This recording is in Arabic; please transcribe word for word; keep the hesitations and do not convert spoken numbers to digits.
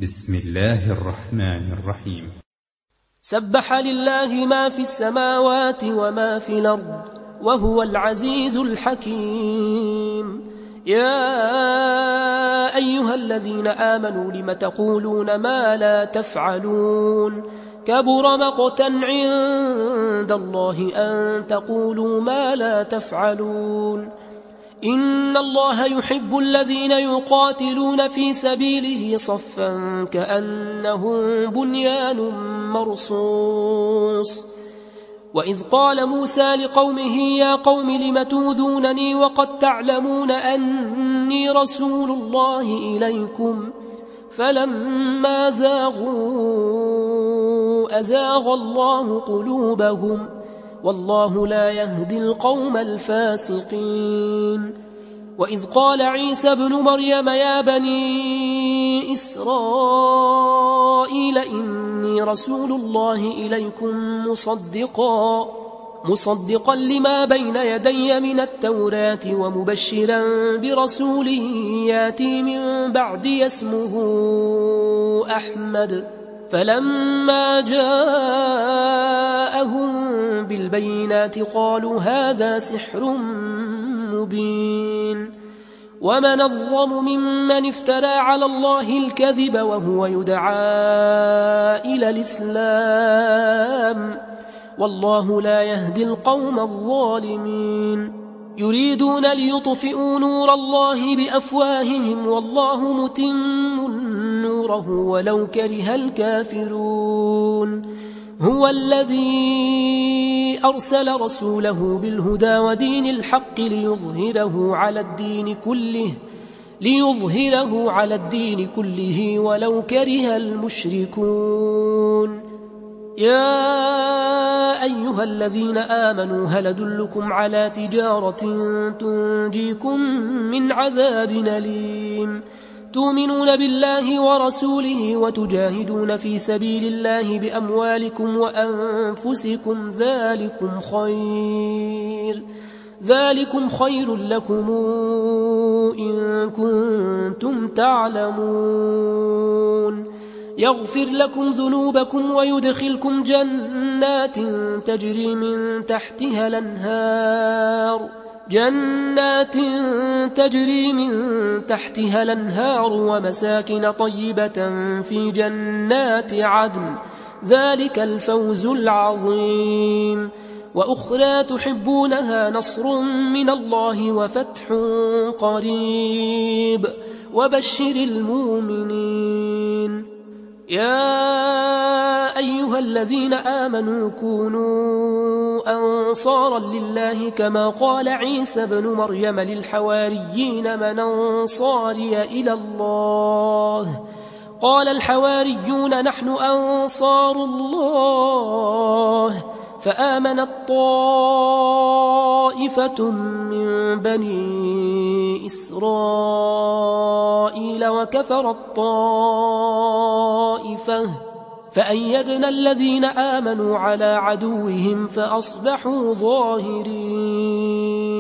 بسم الله الرحمن الرحيم. سبح لله ما في السماوات وما في الأرض وهو العزيز الحكيم. يا أيها الذين آمنوا لم تقولون ما لا تفعلون كبر مقتا عند الله أن تقولوا ما لا تفعلون. إن الله يحب الذين يقاتلون في سبيله صفا كأنهم بنيان مرصوص. وإذ قال موسى لقومه يا قوم لم توذونني وقد تعلمون أني رسول الله إليكم فلما زاغوا أزاغ الله قلوبهم والله لا يهدي القوم الفاسقين. وإذ قال عيسى ابن مريم يا بني إسرائيل إني رسول الله إليكم مصدقا مصدقا لما بين يدي من التوراة ومبشرا برسول ياتي من بعدي اسمه أحمد. فلما جاءهم بالبينات قالوا هذا سحر مبين. ومن أظلم ممن افترى على الله الكذب وهو يدعى إلى الإسلام والله لا يهدي القوم الظالمين. يريدون ليطفئوا نور الله بأفواههم والله متم نوره ولو كره الكافرون. هو الذي أرسل رسوله بالهدى ودين الحق ليظهره على الدين كله ليظهره على الدين كله ولو كره المشركون. يا أيها الذين آمنوا هل أدلكم على تجارة تنجيكم من عذاب أليم تؤمنون بالله ورسوله وتجاهدون في سبيل الله بأموالكم وأنفسكم ذلكم خير ذلكم خير لكم إن كنتم تعلمون. يغفر لكم ذنوبكم ويدخلكم جنات تجري من تحتها الأنهار جنات تجري من تحتها الأنهار ومساكن طيبة في جنات عدن ذلك الفوز العظيم. وأخرى تحبونها نصر من الله وفتح قريب وبشر المؤمنين. يا أيها الذين آمنوا كونوا أنصارا لله كما قال عيسى بن مريم للحواريين من أنصاري إلى الله قال الحواريون نحن أنصار الله. فآمنت طائفة من بني إسرائيل وكفرت طائفة فأيدنا الذين آمنوا على عدوهم فأصبحوا ظاهرين.